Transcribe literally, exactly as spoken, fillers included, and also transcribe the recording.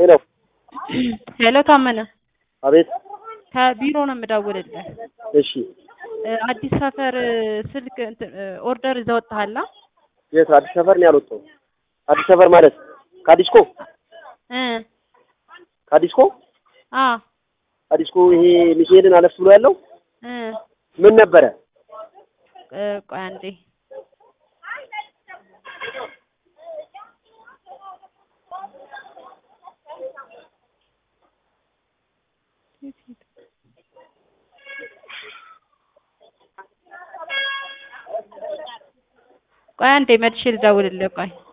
ሄሎ ሄሎ ታመነ አቤት ከቢሮ ነው የምደውልልህ። እሺ አዲስ ሰፈር ስልክ ኦርደር ይዘው ወጣሃላ? የት አዲስ ሰፈር ነው ያልወጣው? አዲስ ሰፈር ማለት ካዲስኮ እ ካዲስኮ አ ካዲስኮ ይሄ ሚካኤልን አለፍ ብሎ ያለው እ ምን ነበረ? ቆይ አንዴ ቆይ አንዴ መልሼ ልደውልልህ ቆይ